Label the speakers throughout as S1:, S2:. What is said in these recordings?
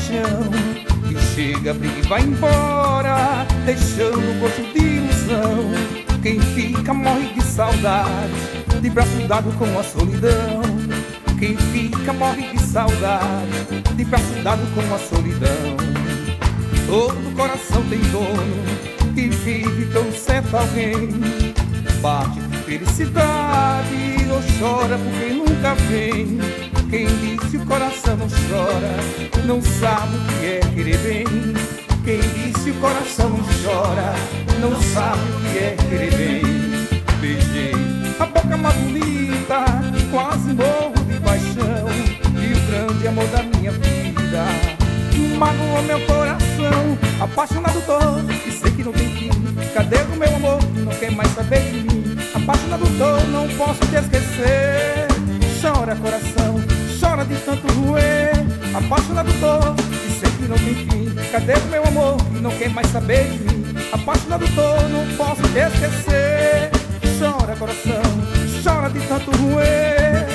S1: paixão que chega, briga e vai embora, deixando gosto de ilusão. Quem fica morre de saudade, de braço dado com a solidão. Quem fica morre de saudade, de braço dado com a solidão. Todo coração tem dono, que vive tão certo alguém. Bate de felicidade ou chora por quem nunca vem. Quem disse o coração não chora, não sabe o que é querer bem. Quem disse o coração não chora, não sabe o que é querer bem. Beijei a boca mais bonita, quase morro de paixão, e o grande amor da minha vida magoou meu coração. Apaixonado tô, e sei que não tem fim. Cadê o meu amor? Não quer mais saber de mim. Apaixonado tô, não posso te esquecer. Chora coração, chora de tanto roer. Apaixonado tô, e sei que não tem fim. Cadê o meu amor? Não quer mais saber de mim. Apaixonado tô, não posso te esquecer. Chora coração, chora de tanto roer.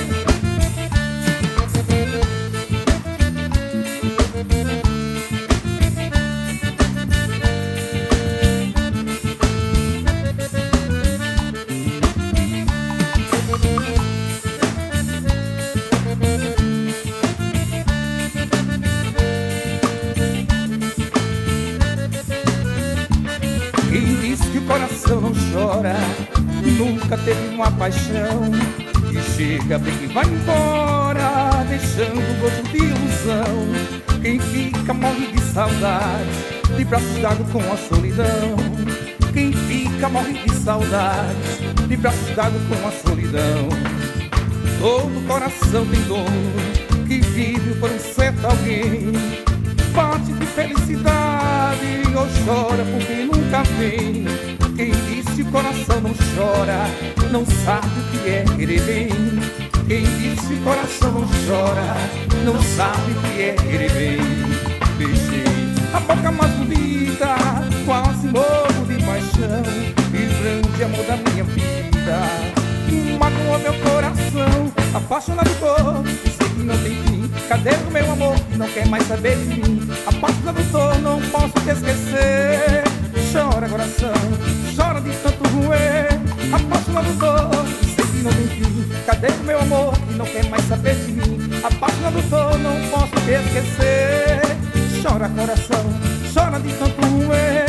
S1: Quem disse que o coração não chora, nunca teve uma paixão que chega, briga e vai embora, deixando gosto de ilusão. Quem fica morre de saudade, de braços dados com a solidão. Quem fica morre de saudade, de braços dados com a solidão. Todo coração tem dono, que vive por um certo alguém. Bate de felicidade ou chora por quem nunca vem. Quem disse o coração não chora, não sabe o que é querer bem. Quem disse o coração não chora, não sabe o que é querer bem. Beijei a boca mais bonita, quase morro de paixão, e o grande amor da minha vida magoou meu coração. Apaixonado tô, e sei que não tem fim. Cadê o meu amor? Não quer mais saber de mim. Apaixonado tô, não posso te esquecer. Chora coração, chora de tanto roer. Apaixonado tô, e sei que não tem fim. Cadê o meu amor? Não quer mais saber de mim. Apaixonado tô, não posso te esquecer. Chora coração, chora de tanto roer.